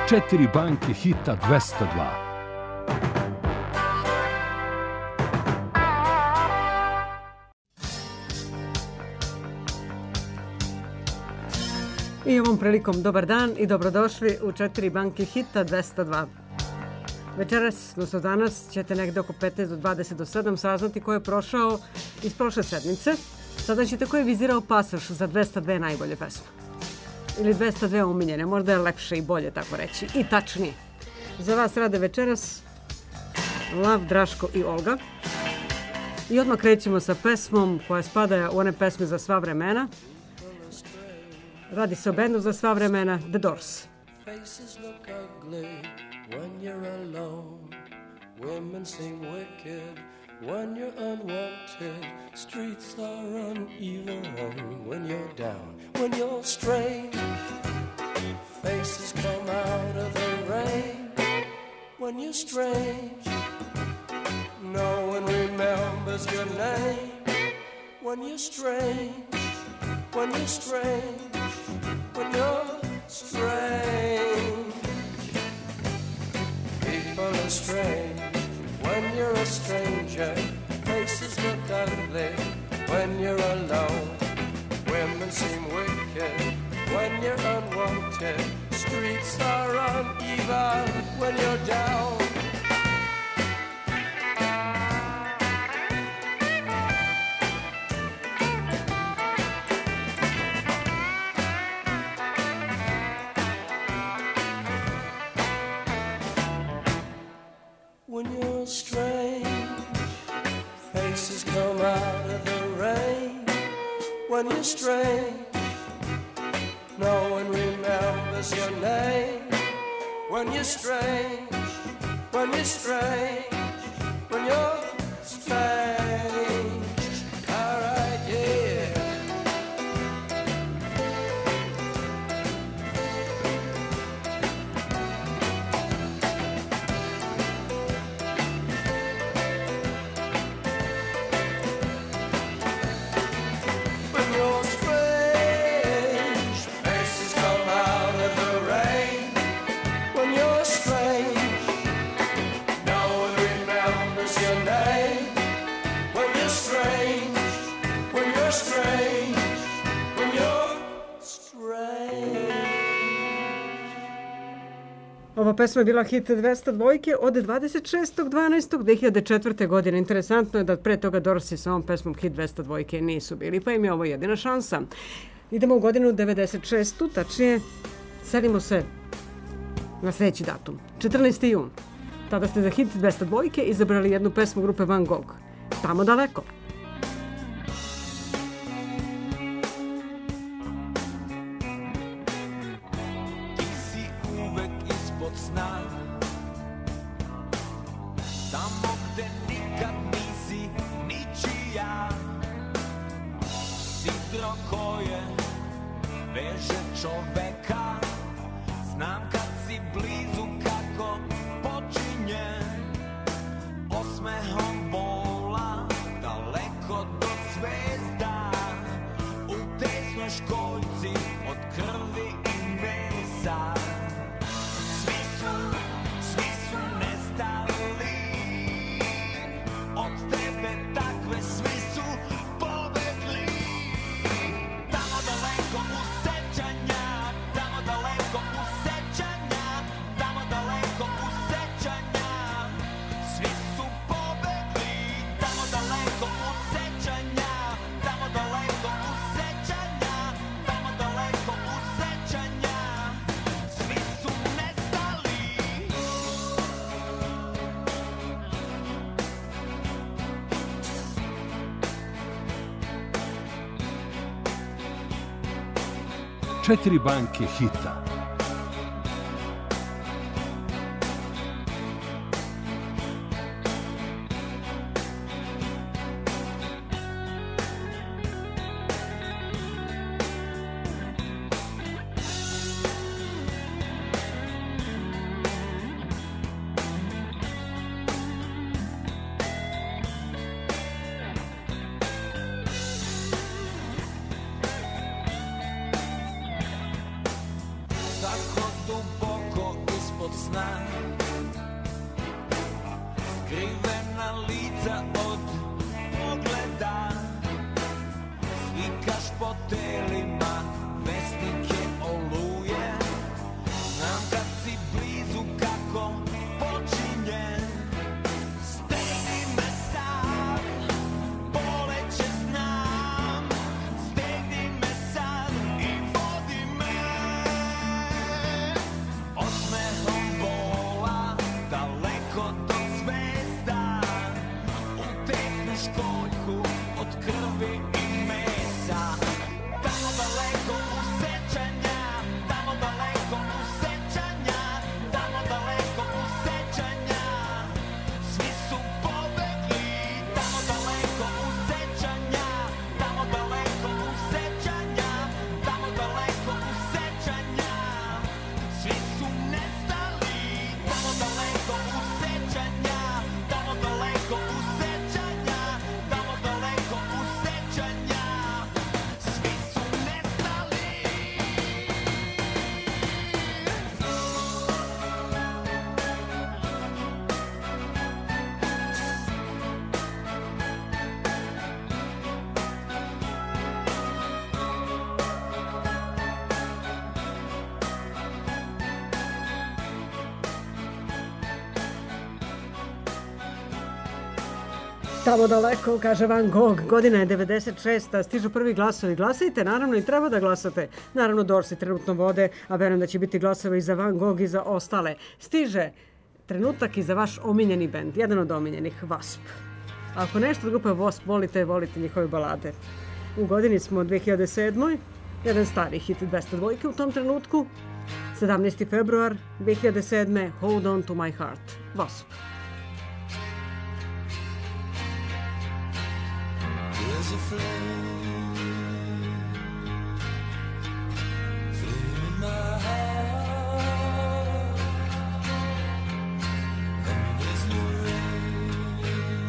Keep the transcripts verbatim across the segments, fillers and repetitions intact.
Četiri banke hita dvesta dva. I ovom prilikom dobar dan i dobrodošli u Četiri banke hita dvesta dva. Večeras, odnosno danas, ćete negde oko petnaest do dvadeset do sedam saznati ko je prošao iz prošle sedmice. Sada ćete ko je vizirao pasoš za dvesta dve najbolje pesme. Ili dvesta dve omiljene, možda je lepše i bolje tako reći. I tačnije. Za vas rade večeras Lav, Draško i Olga. I odmah krećemo sa pesmom koja spada u one pesme za sva vremena. Radi se o bendu za sva vremena, The Doors. Faces look ugly when you're alone. Women seem wicked when you're unwanted. Streets are uneven when you're down, when you're strange. Faces come out of the rain when you're strange. No one remembers your name when you're strange, when you're strange, when you're strange. People are strange when you're a stranger. Faces look ugly when you're alone. Women seem wicked when you're unwanted. Streets are uneven when you're down. When you're strange, faces come out of the rain. When you're strange, no one remembers your name. When you're strange, when you're strange, when you're strange. All right, yeah. Ova pesma je bila hit dvesta dva od dvadeset šestog dvanaestog dve hiljade četvrte. godine. Interesantno je da pre toga Dorsi sa ovom pesmom hit dvesta dva nisu bili, pa im je ovo jedina šansa. Idemo u godinu devedeset šestu. Tačnije, selimo se na sljedeći datum. četrnaesti jun. Tada ste za hit dvesta dva izabrali jednu pesmu grupe Van Gogh. Tamo daleko. Četiri banke hita. Tako duboko od sna, skrivena lica od pogleda, slikaš po telima vesnike oluje. Znam kad si blizu kako počinje, stegni me sad, boleće znam, stegni me sad i vodi me osmehom bola daleko do zvezda, u tesnu školjku od krvi i mesa. Tamo daleko u sećanja, tamo daleko u sećanja, tamo daleko u sećanja, svi su pobegli. Tamo daleko u sećanja, tamo daleko u sećanja, tamo daleko u sećanja, svi su nestali. Tamo daleko u sećanja, tamo daleko u sećanja, tamo daleko u sećanja, svi su nestali. Tamo daleko, kaže Van Gogh, godina je devedeset šesta, stižu prvi glasovi. Glasajte, naravno, i treba da glasate. Naravno, Dorsi trenutno vode, a verujem da će biti glasova i za Van Gogh i za ostale. Stiže trenutak i za vaš omiljeni bend, jedan od omiljenih, Wasp. Ako nešto od grupe Wasp volite, volite njihove balade. U godini smo dve hiljade sedmoj, jedan stari hit dvesta dva u tom trenutku, sedamnaesti februar dve hiljade sedme, Hold on to my heart, Wasp. There's a flame, flame in my heart, and there's no rain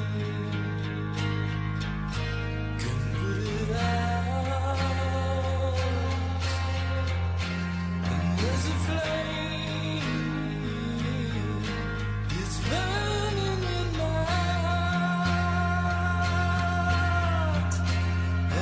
can put it out. And there's a flame, it's burning in my heart.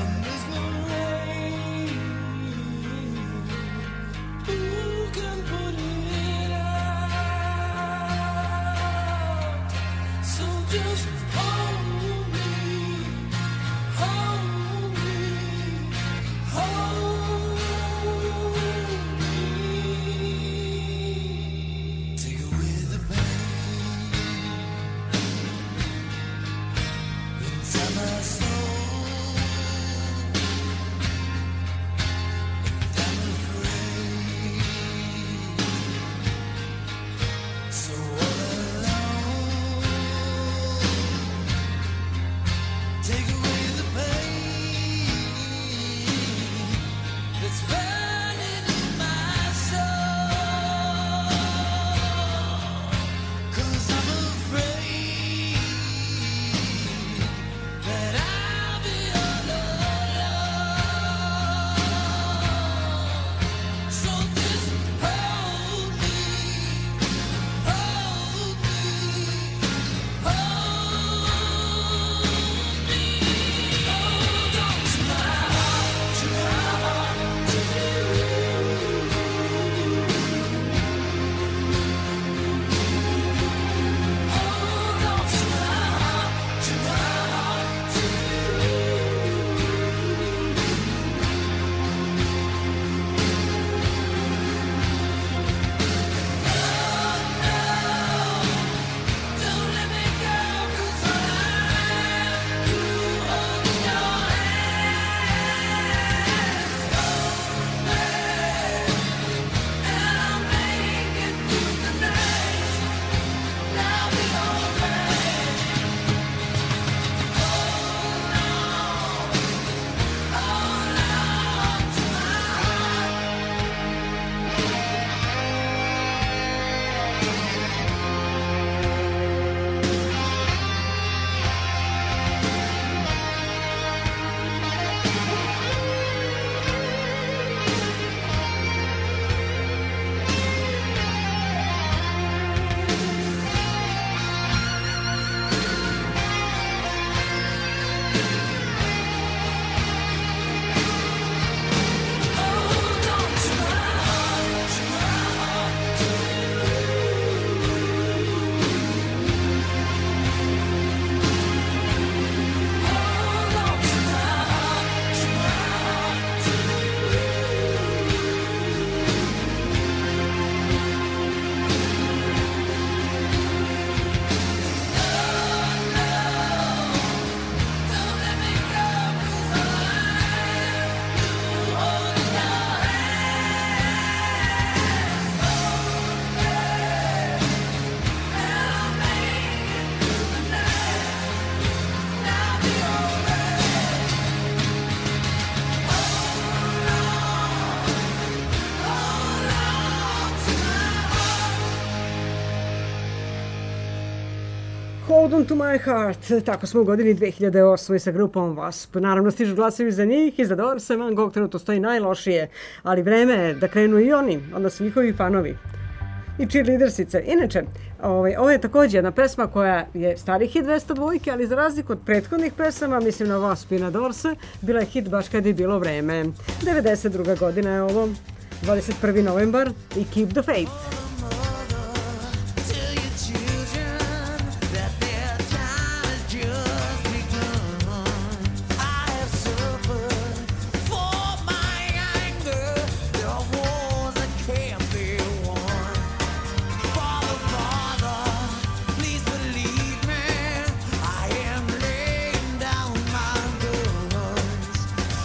Hold on to my heart. Tako smo u godini dve hiljade osme sa grupom Wasp. Naravno stižu glasovi za njih i za Dorse. Van Gogh trenutno stoji najlošije, ali vreme je da krenu i oni, odnosno njihovi fanovi. I cheerleadersice. Inače, ovaj, ovo je također jedna pesma koja je stari hit dvesta dvojke, ali za razliku od prethodnih pesama, mislim na Wasp i na Dorse, bila je hit baš kad je bilo vreme. devedeset druga godina je ovo, dvadeset prvi novembar i Keep the Faith.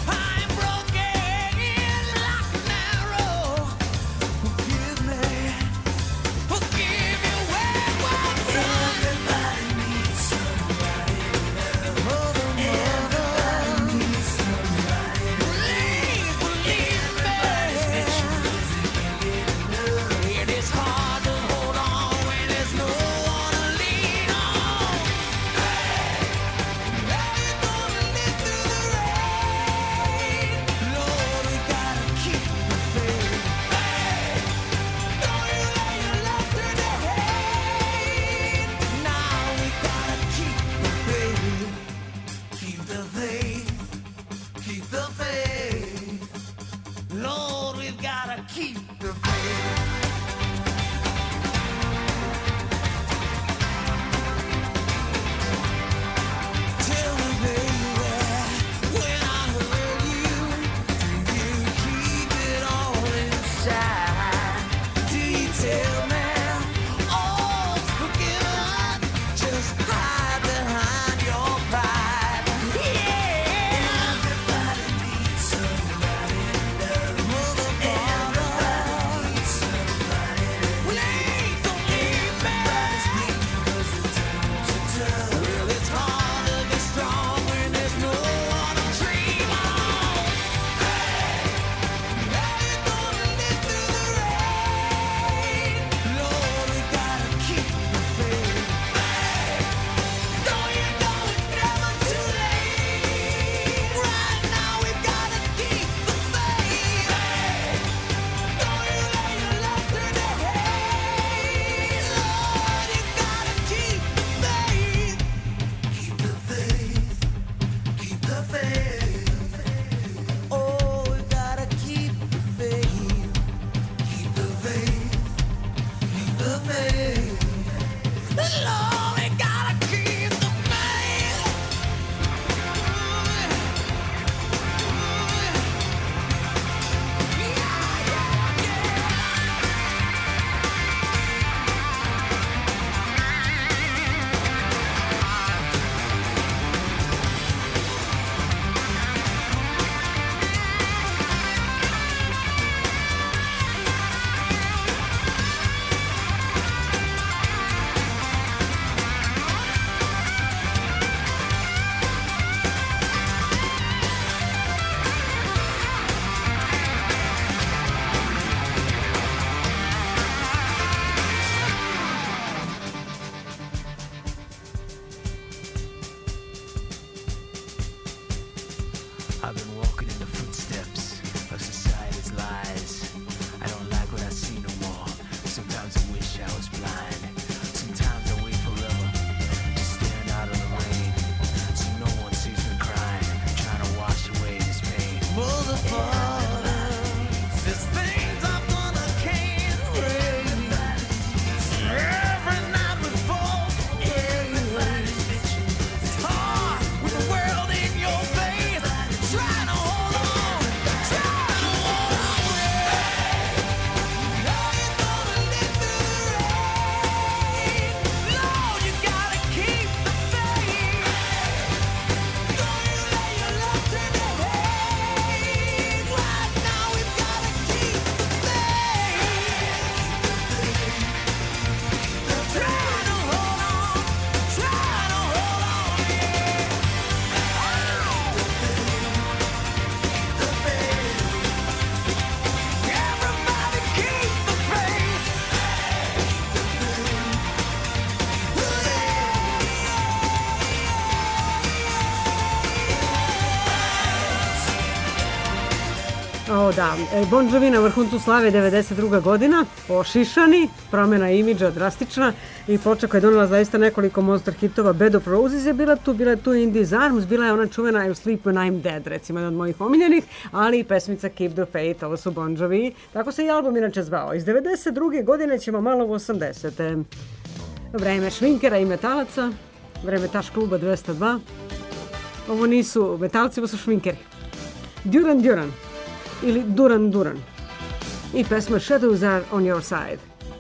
Give me O da, Bon Jovi na vrhuncu slave devedeset druga godina, ošišani, promjena imidža drastična i ploča koja je donela zaista nekoliko monster hitova. Bed of Roses je bila tu, bila je tu In These Arms, bila je ona čuvena I'm Sleep When I'm Dead, recimo jedna od mojih omiljenih, ali i pesmica Keep the Faith, ovo su Bon Jovi. Tako se i album inače zvao. Iz devedeset druge godine ćemo malo u osamdesete. Vreme šminkera i metalaca, vreme Taš kluba dvesta dva. Ovo nisu metalci, ovo su šminkeri. Duran Duran ili Duran Duran i pesma Shadows Are On Your Side.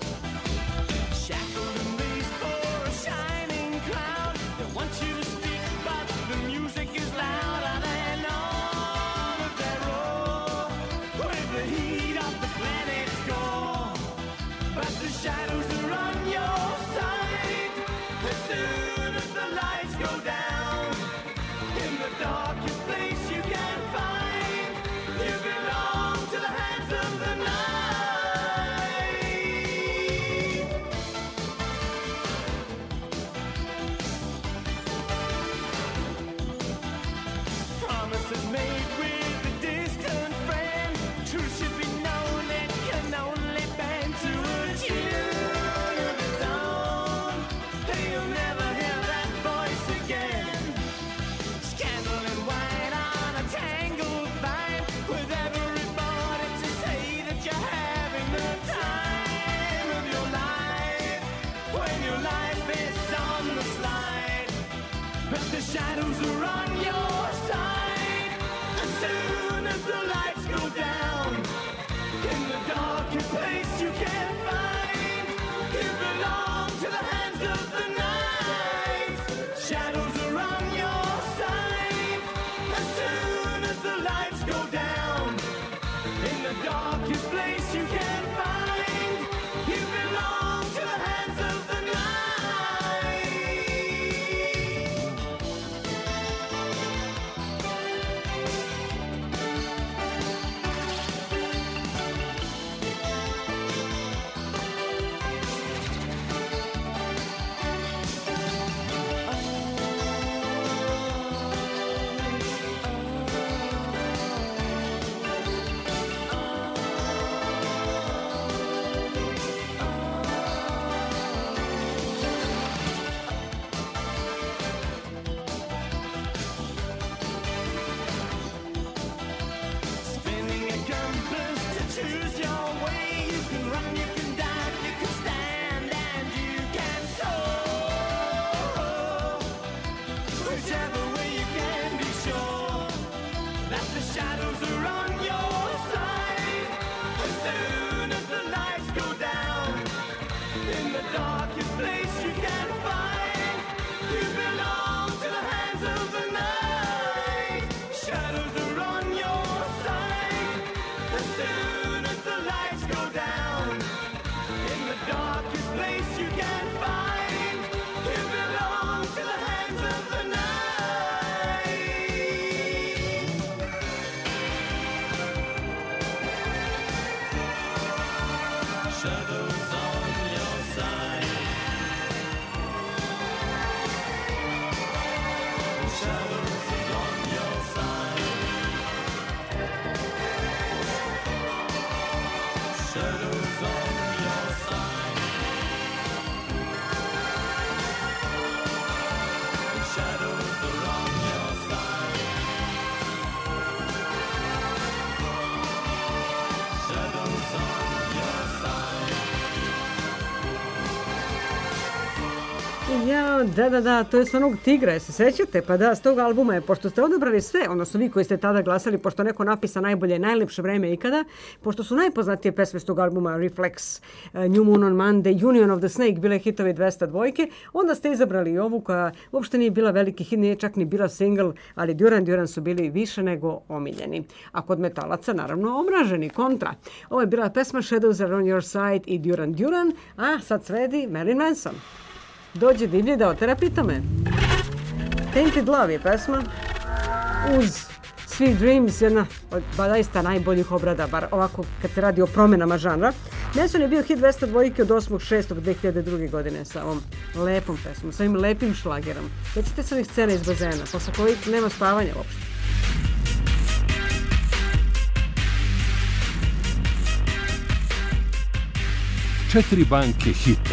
Ja, da, da, da, to je s onog Tigra, se sećate? Pa da, s tog albuma je, pošto ste odabrali sve, odnosno vi koji ste tada glasali, pošto neko napisa najbolje, najlepše vreme ikada, pošto su najpoznatije pesme s tog albuma Reflex, uh, New Moon on Monday, Union of the Snake, bile hitovi dvesta dvojke, onda ste izabrali i ovu koja uopšte nije bila veliki hit, nije čak ni bila single, ali Duran Duran su bili više nego omiljeni. A kod metalaca, naravno, omraženi, kontra. Ovo je bila pesma Shadows Are On Your Side i Duran Duran, a sad sledi Marilyn Manson. Dođe divlje da otera pitome. Tainted Love je pesma uz Sweet Dreams, jedna od zaista najboljih obrada, bar ovako kad se radi o promjenama žanra. Manson je bio hit dvesta dvojke od osmog šestog dve hiljade druge. godine sa ovom lepom pesmom, sa ovim lepim šlagerom. Sjećate se ovih scena iz bazena, posle kojih nema spavanja uopšte. Četiri banke hita.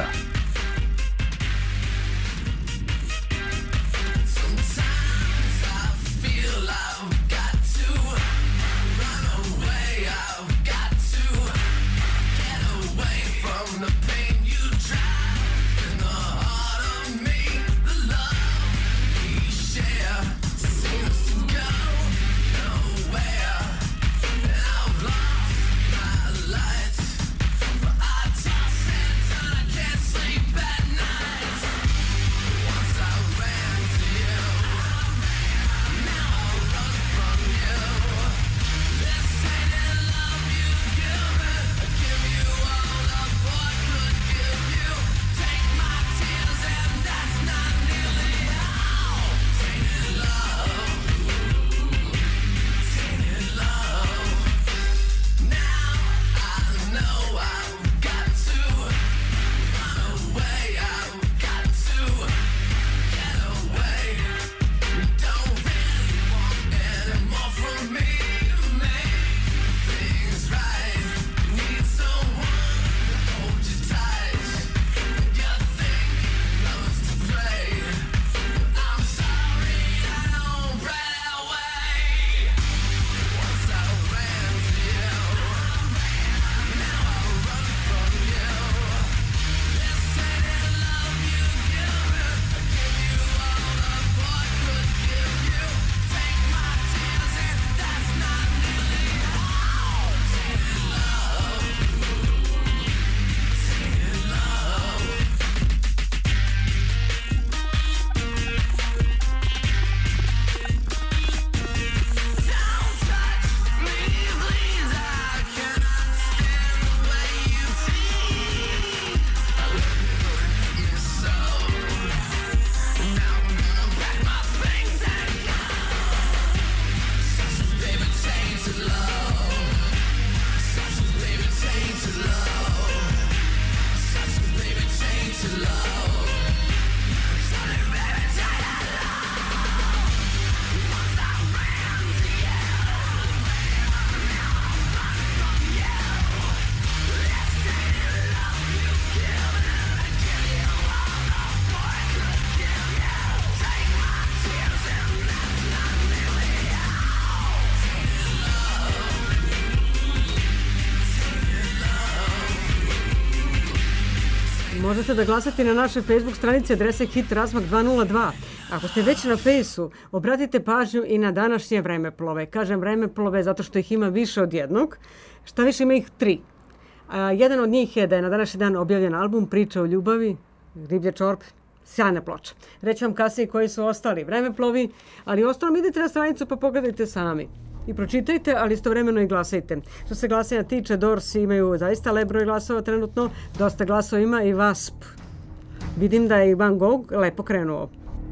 Možete da glasate na našoj Facebook stranici adrese Hit Razmak dva nula dva. Ako ste već na Fejsu, obratite pažnju i na današnje vremeplove. Kažem vremeplove zato što ih ima više od jednog. Šta više, ima ih tri. A, jedan od njih je da je na današnji dan objavljen album Priča o ljubavi, Riblje čorbe, sjajna ploča. Reći vam kasnije koji su ostali vremeplovi, ali ostalom idite na stranicu pa pogledajte sami. I pročitajte, ali istovremeno i glasajte. Što se glasanja tiče, Doors imaju zaista lep broj glasova trenutno. Dosta glasova ima i W A S P. Vidim da je i Van Gogh lepo krenuo.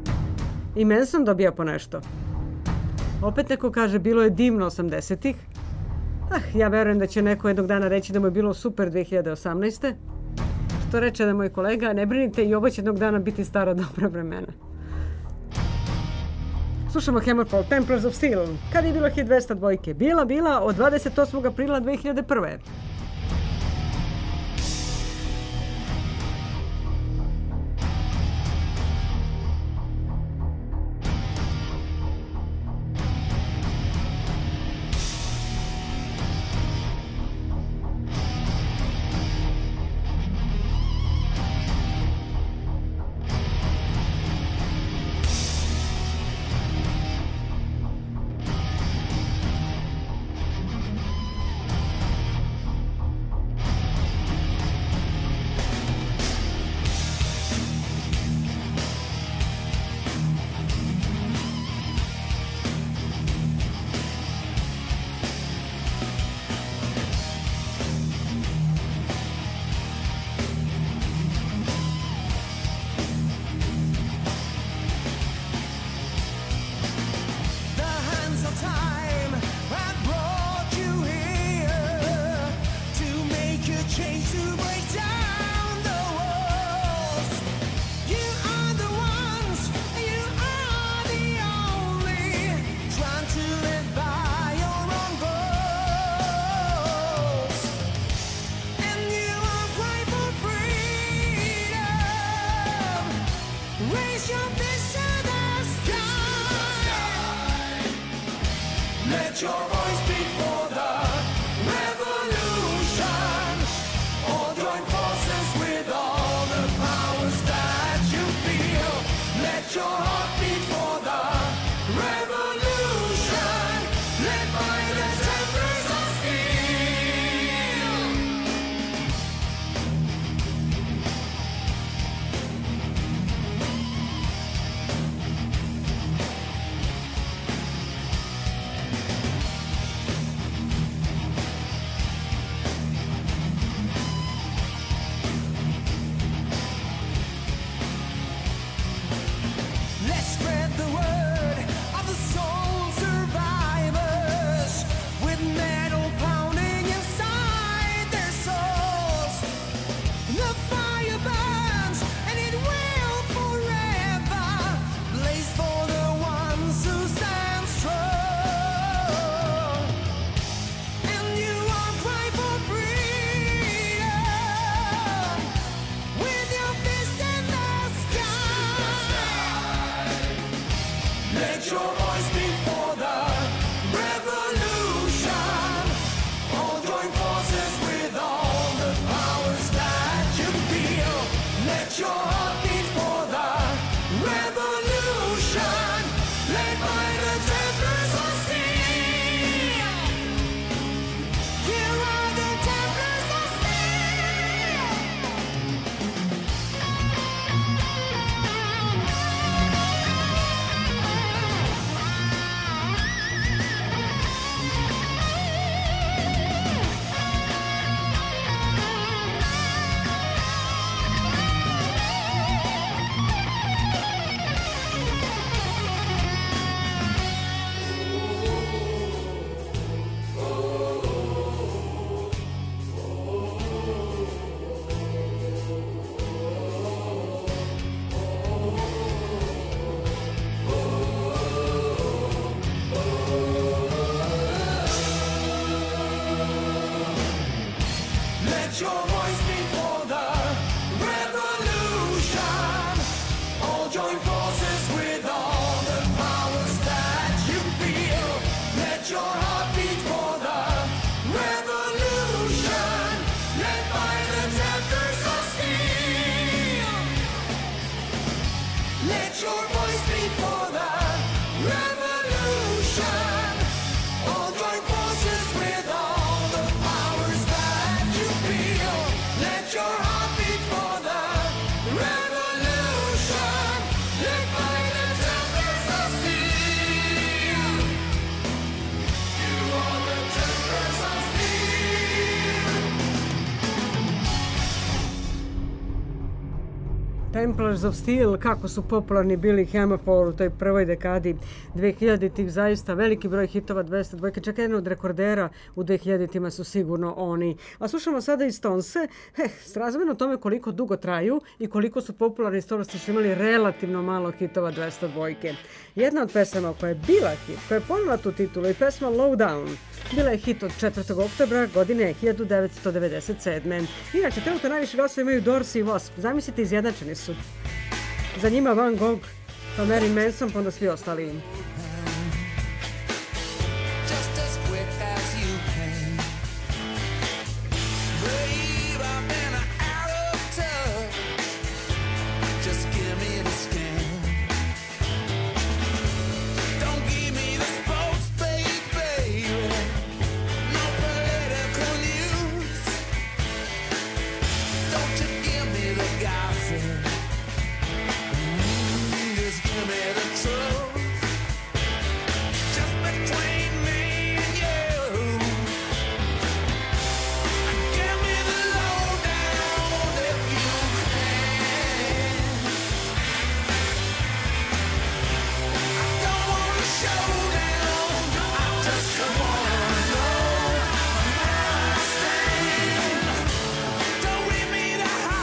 I Manson dobija po nešto. Opet neko kaže, bilo je divno osamdesetih. Ah, ja verujem da će neko jednog dana reći da mu je bilo super dve hiljade osamnaeste. Što reče da moj kolega, ne brinite, i ovo će jednog dana biti stara dobra vremena. Slušamo Hammerfall, Templars of Steel. Kad je bilo hit dvesta dva? Bila, bila od dvadeset osmog aprila dve hiljade prve. Let your voice beat for the revolution. All join forces with all the powers that you feel. Let your heart beat for the revolution. Led by the templars of steel. Let's spread the word of the soul survivors with metal pounding inside their souls. The fire burns and it will forever blaze for the ones who stand strong. And you are cry for freedom with your fist in the sky. Let your voice beat for the revolution. All join forces with all the powers that you feel. Let your heart beat for the revolution. Led by the templars of steel. Here are the templars of steel. Let your voice beat for the revolution. All join forces with all the powers that you feel. Let your heart beat for the revolution. Led by the templars of steel. Let your voice beat for the revolution. All join forces with all the powers that you feel. Let your heart beat for the revolution. Led by the templars of steel. You are the templars of steel. Templars of Steel, kako su popularni bili Hammerfall u toj prvoj dekadi dvehiljaditih, zaista veliki broj hitova dvesta dva. Čak jedan od rekordera u dvehiljaditima su sigurno oni. A slušamo sada i Stonese, eh, srazmjerno tome koliko dugo traju i koliko su popularni, Stonesi su imali relativno malo hitova dvesta dva. Jedna od pesama koja je bila hit, koja je ponela tu titulu, je pesma Low Down. Bila je hit od četvrtog oktobra godine hiljadu devetsto devedeset sedme. Inače, trenutno najviše glasova imaju Dorsey i Wasp. Zamislite, izjednačeni su. Za njima Van Gogh, pa Marilyn Manson, pa onda svi ostali. Just as quick as you can. Babe, I've been out of touch. Just give me the scan. Don't give me the spokes, baby. No political news. Don't you give me the gossip. Mm, just give me the truth. Just between me and you. Give me the lowdown if you can. I don't want a showdown. I just wanna know where I stand. Don't read me the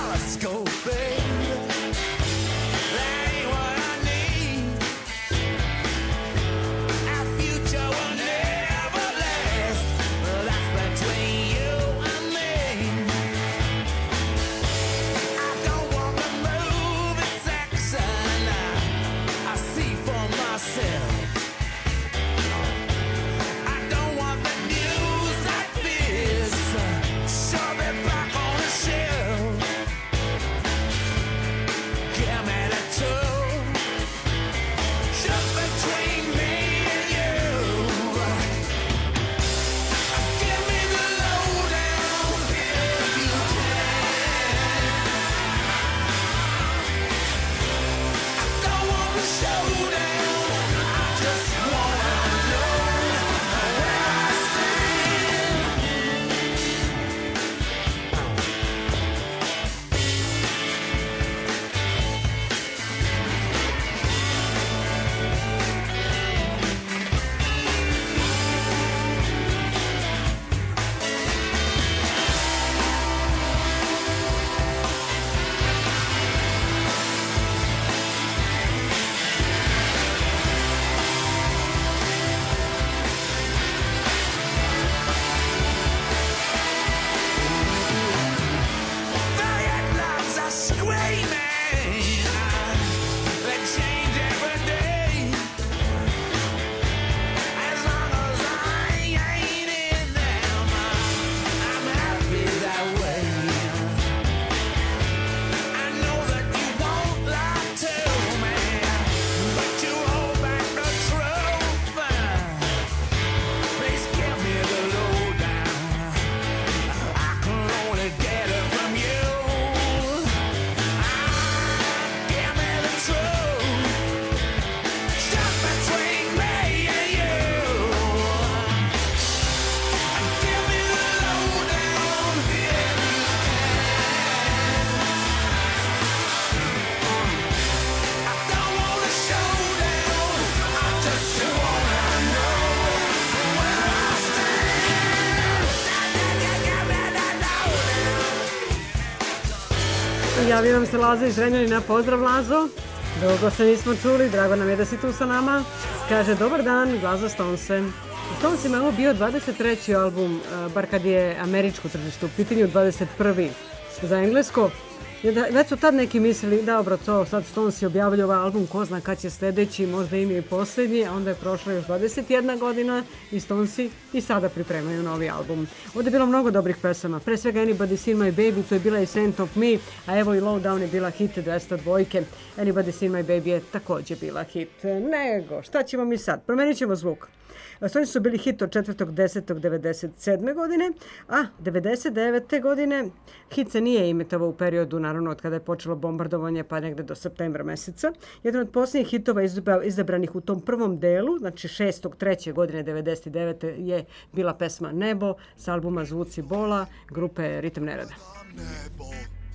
Javio nam se Lazo iz Renjanina. Pozdrav, Lazo. Dugo se nismo čuli, drago nam je da si tu sa nama. Kaže, dobar dan, Lazo Stonese. Stonesima je ovo bio dvadeset treći album, bar kad je američko tržište u pitanju, dvadeset prvi za englesko. Već su tad neki mislili, dobro, to sad Stonesi objavljaju ovaj album, ko zna kad će sljedeći, možda im je i posljednji, a onda je prošla još dvadeset jedna godina i Stonesi i sada pripremaju novi album. Ovdje je bilo mnogo dobrih pesama, pre svega Anybody Seen My Baby, to je bila i Saint of Me, a evo i Lowdown je bila hit dvesta dva. Anybody Seen My Baby je također bila hit. Nego, šta ćemo mi sad? Promenit ćemo zvuk. Stonesi su bili hit od četvrtog desetog devedeset sedme. godine, a devedeset devete. godine hit se nije imitovao u periodu, naravno, od kada je počelo bombardovanje, pa negde do septembra meseca. Jedan od posljednjih hitova izabranih u tom prvom delu, znači šestog treće. godine devedeset devete. je bila pesma Nebo s albuma Zvuci bola grupe Ritam nerada. Nebo,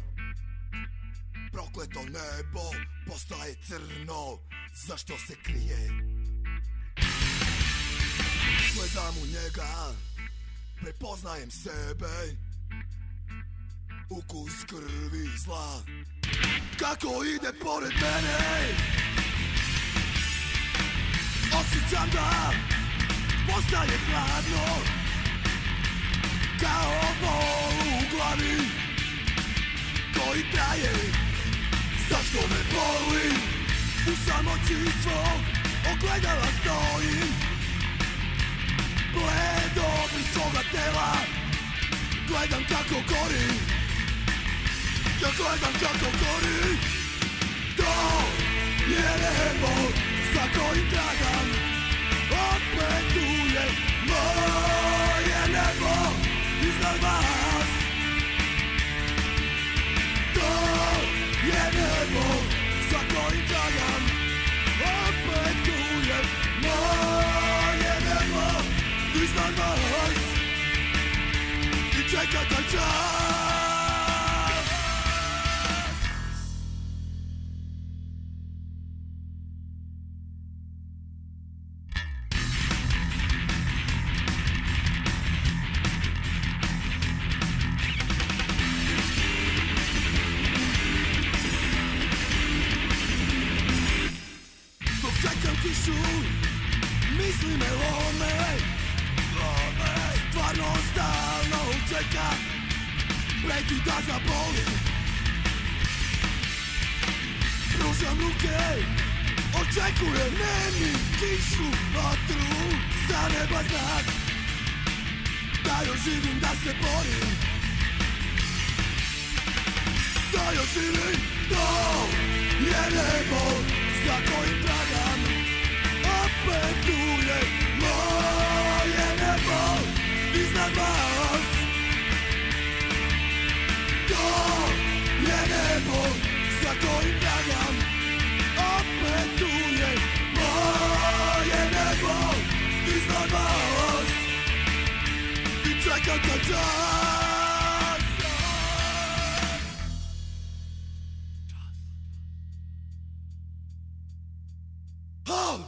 prokleto nebo, postaje crno, zašto se krije? Gledam u njega, prepoznajem sebe, ukus krvi i zla, kako ide pored mene. Osjećam da postaje hladno, kao bol u glavi, koji traje, zašto me boli? U samoći svog ogledala stojim, bledo bez svoga tela, gledam kako gori, ja gledam kako gori. To je nebo za kojim tragam, opet tu je moje nebo iznad vas. To je nebo za kojim tragam, opet tu je moje nebo iznad vas. I čeka taj čas. Dok čekam kišu, misli me lome, stvarno stalno čeka, preki da zaboli. Pružam ruke, očekujem nemi kišu, vatru sa neba znak, da još živim, da se borim, da još živim. To je nebo za kojim tragam, opet tu je moje nebo iznad vas. To je nebo za kojim tragam, opet tu je moje nebo iznad vas. I čekam taj čas. Oh!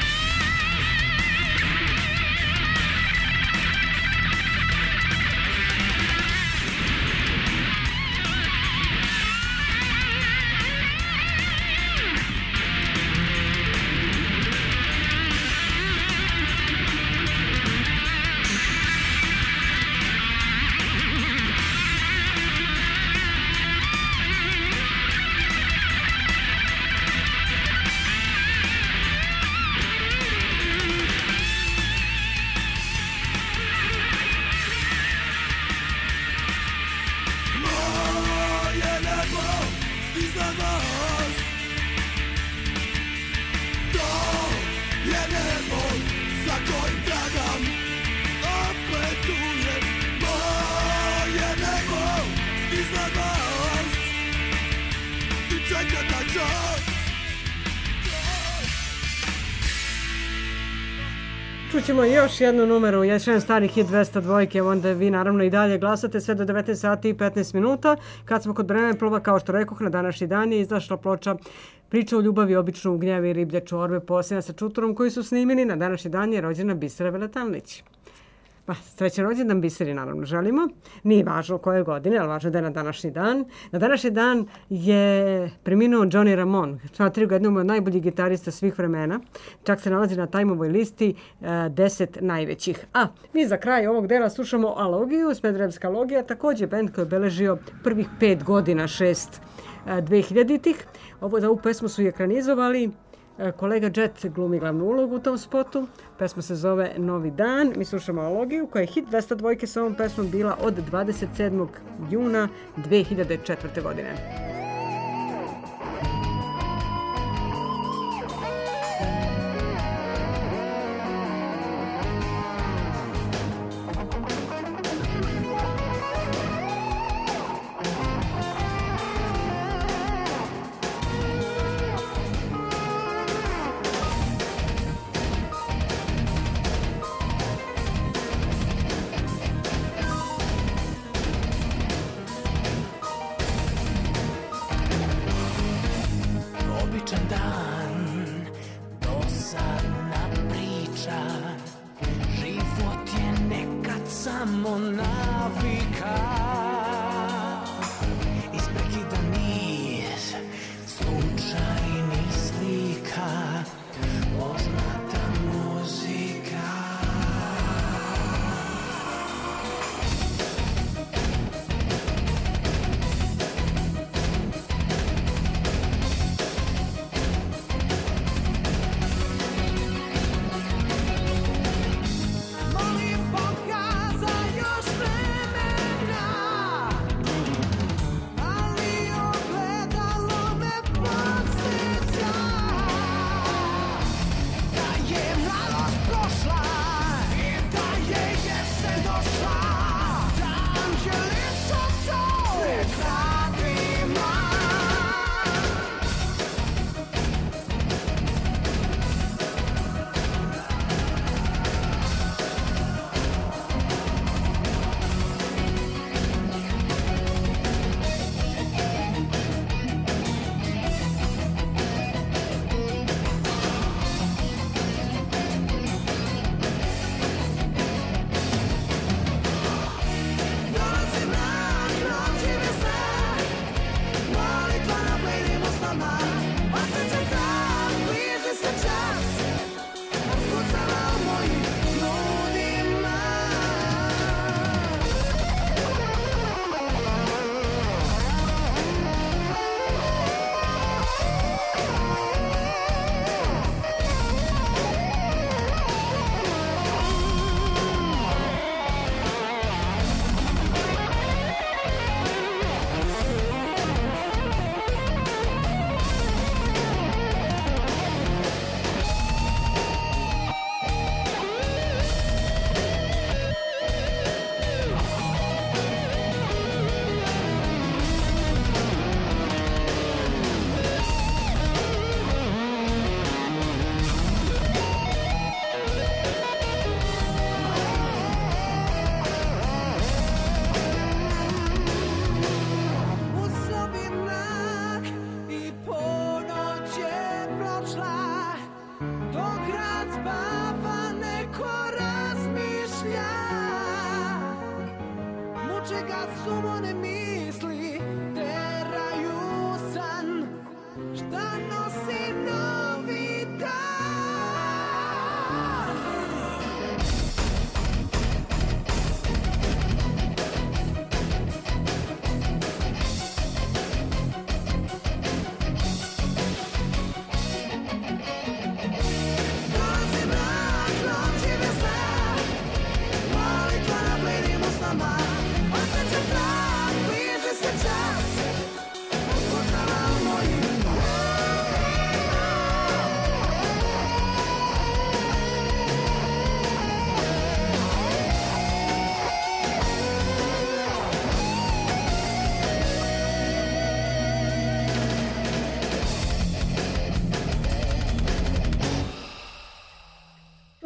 Čućemo još jednu numeru, još jedan stari hit dvesta dva, onda vi naravno i dalje glasate sve do devetnaest sati i petnaest minuta. Kad smo kod vremeplova, kao što rekoh, na današnji dan je izašla ploča Priča o ljubavi, obično u gnjevi, riblje čorbe, posljedna sa Čuturom, koji su snimeni. Na današnji dan je rođena Bisera Veletalnić. Pa, srećan rođendan Biseri naravno želimo. Nije važno koje godine, ali važno da je na današnji dan. Na današnji dan je preminuo Johnny Ramone. Smatruju ga jednom od najboljih gitarista svih vremena. Čak se nalazi na Time-ovoj listi uh, deset najvećih. A mi za kraj ovog dela slušamo Alogiju, Smederevska Alogija, također band koji je obeležio prvih pet godina, šest uh, dvehiljaditih. Ovo za ovu pesmu su i ekranizovali. Kolega Jet glumi glavnu ulogu u tom spotu. Pesma se zove Novi dan. Mi slušamo Alogiju koja je hit dvesta dva sa ovom pesmom bila od dvadeset sedmog juna dve hiljade četvrte. godine.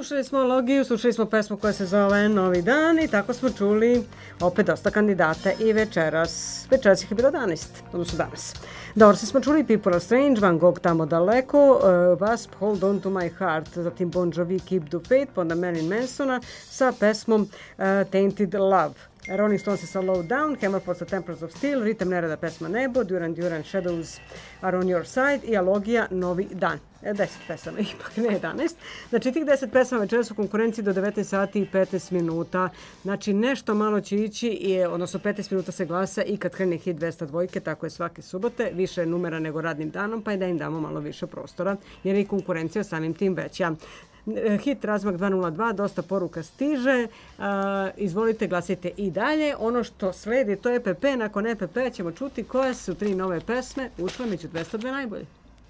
Slušali smo Logiju, slušali smo pesmu koja se zove Novi dan i tako smo čuli opet dosta kandidata i večeras. Večeras ih je bilo jedanaest, odnosno danas. Doors smo čuli People Are Strange, Van Gogh Tamo daleko, uh, Wasp Hold On To My Heart, zatim Bon Jovi Keep The Faith, pa onda Marilyn Mansona sa pesmom uh, Tainted Love. Rolling Stones sa Low Down, Hammerfall sa Templars of Steel, Ritam nereda pesma Nebo, Duran Duran Shadows Are On Your Side i Alogija Novi dan. deset pesama, ipak ne jedanaest. Znači tih deset pesama večeras u konkurenciji do devetnaest sati i petnaest minuta. Znači nešto malo će ići, i, odnosno petnaest minuta se glasa i kad krene hit dvesta dva, tako je svake subote, više numera nego radnim danom, pa i da im damo malo više prostora, jer je i konkurencija samim tim veća. Hit razmak dva nula dva, dosta poruka stiže, uh, izvolite, glasajte i dalje. Ono što sledi to je E P P, nakon E P P ćemo čuti koje su tri nove pesme ušle među dvesta dva najbolje.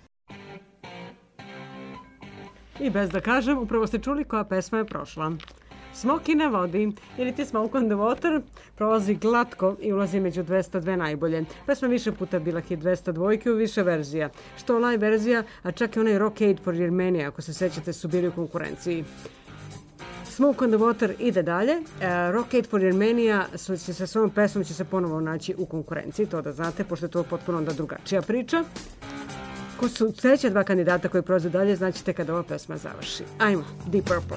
I bez da kažem, upravo ste čuli koja pesma je prošla. Smoky na vodi, ili ti Smoke on the Water, prolazi glatko i ulazi među dvesta dva najbolje. Pesma više puta bila hit dvesta dva u više verzija. Što live verzija, a čak i onaj Rockade for Germany, ako se sećate, su bili u konkurenciji. Smoke on the Water ide dalje. Uh, Rockade for Germany su, će sa svojom pesmom će se ponovo naći u konkurenciji, to da znate, pošto je to potpuno onda drugačija priča. Ko su sljedeća dva kandidata koji prolaze dalje, znaćete kada ova pesma završi. Ajmo, Deep Purple.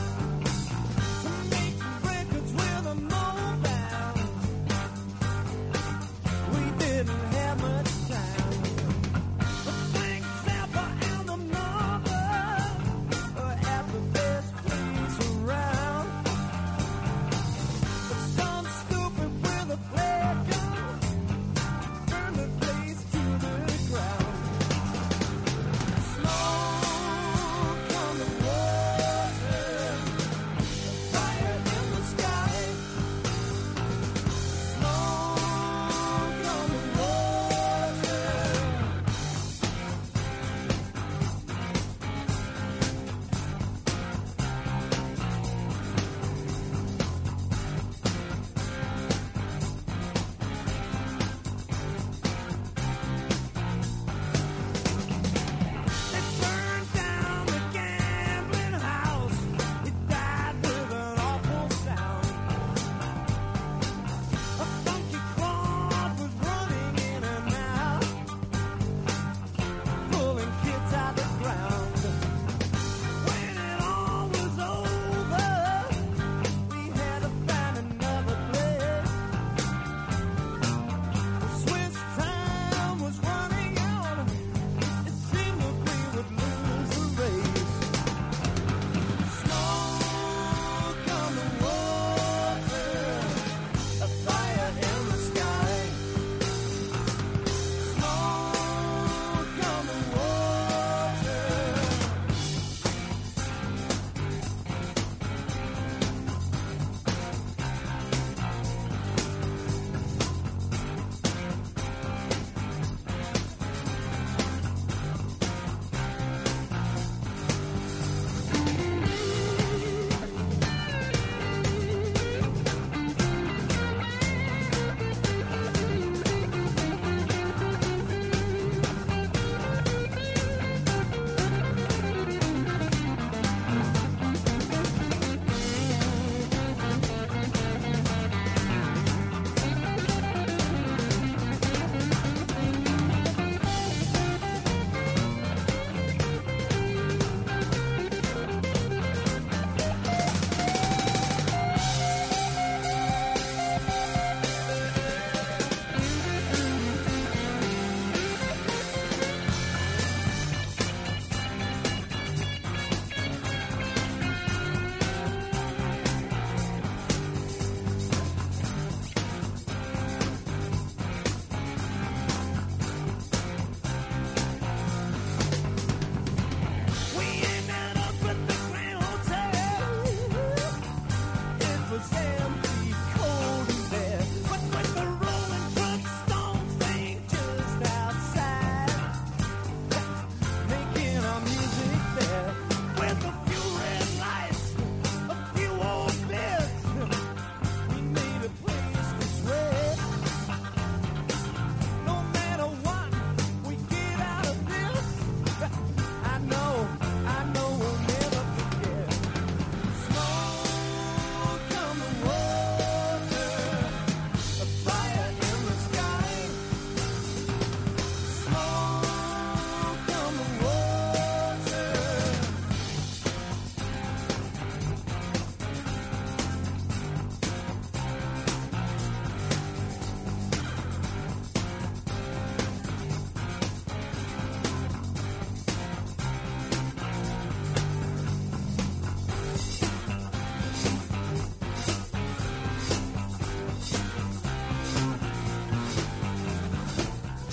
Records with a mobile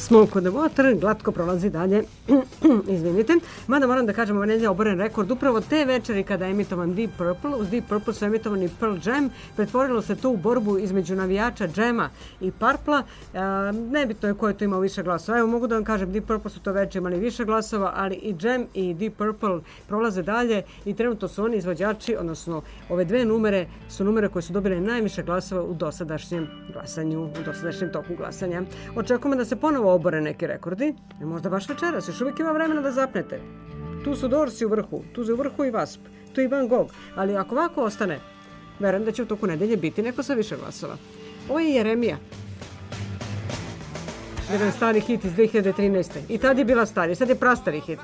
Smoke on the Water glatko prolazi dalje. Izvinite. Mada moram da kažem, ovaj nedelja oboren rekord. Upravo te večeri kada je emitovan Deep Purple, uz Deep Purple su emitovani Pearl Jam, pretvorilo se to u borbu između navijača Jama i Purpla. Nebitno je ko je tu imao više glasova. Evo, mogu da vam kažem, Deep Purple su to večer imali više glasova, ali i Jam i Deep Purple prolaze dalje i trenutno su oni izvođači, odnosno ove dve numere su numere koje su dobile najviše glasova u dosadašnjem glasanju, u dosadašnjem toku glasanja. Očekujemo da se ponovo obore neki rekordi, e možda baš večeras, još uvijek ima vremena da zapnete. Tu su Dorsi u vrhu, tu su u vrhu i Wasp, tu i Van Gogh, ali ako ovako ostane, verujem da će u toku nedelje biti neko sa više glasova. Ovo je Jeremija. Jedan stari hit iz dve hiljade trinaeste. I tad je bila stari, sad je prastari hit.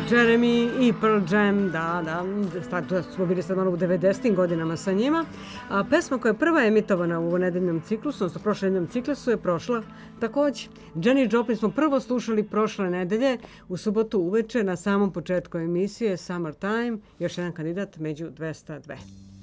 Jeremy i Pearl Jam, da, da, sad, to smo bili sad malo u devedesetim godinama sa njima. A pesma koja je prva emitovana u nedeljnom ciklusu, odnosno prošle nedeljnom ciklusu, je prošla takođe. Jenny Joplin smo prvo slušali prošle nedelje, u subotu uveče, na samom početku emisije Summertime, još jedan kandidat među dvesta dva.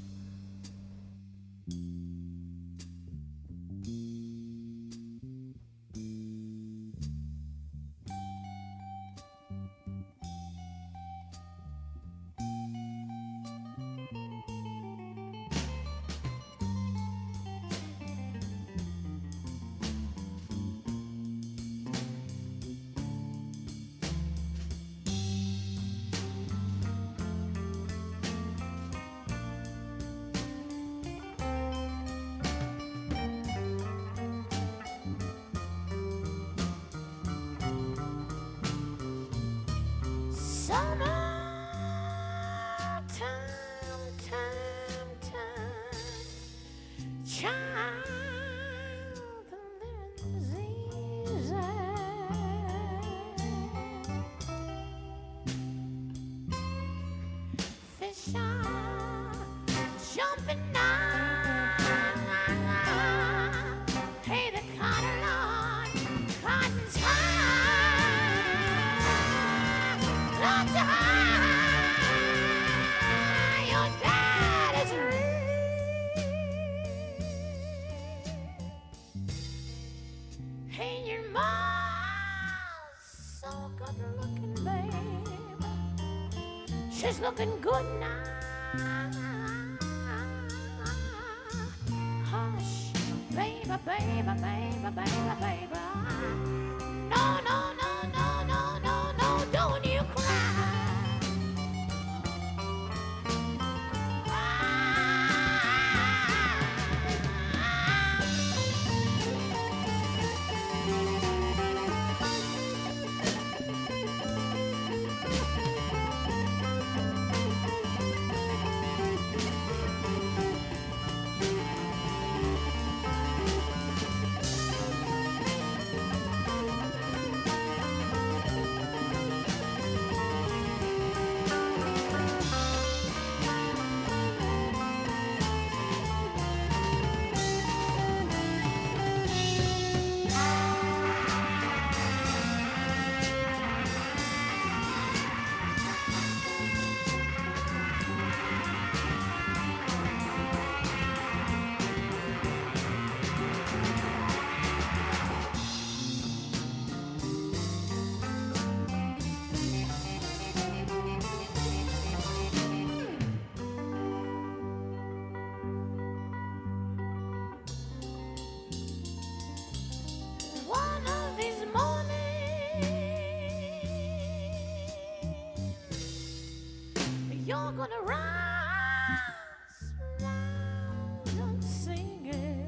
She's looking good now. Hush, baby, baby, baby, baby, baby. No, no, no, no, no, no, no, don't you cry. You're gonna rise round and sing it.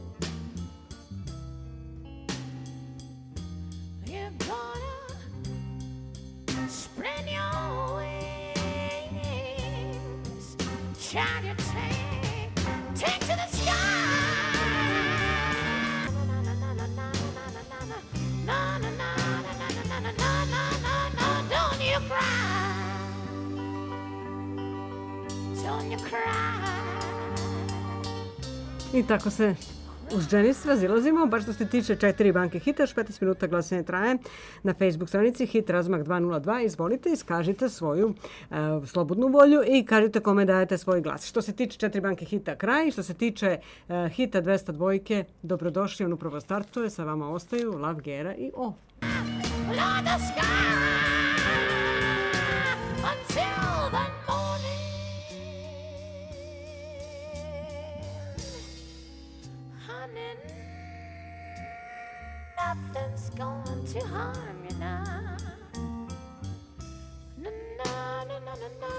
You're gonna spread your wings, shout your take, take to the sky. Na na na na na na na na na na na na na. Don't you cry. I tako se uz Dženis razilazimo, baš što se tiče četiri banke hita, još petnaest minuta glasanje traje na Facebook stranici Hit Razmak dva nula dva. Izvolite, iskažite svoju uh, slobodnu volju i kažite kome dajete svoj glas. Što se tiče četiri banke hita, kraj. Što se tiče uh, hita dvesta dva, dobrodošli, on upravo startuje, sa vama ostaju Lav, Gera i O. Nothing's going to harm you now. Na na na na na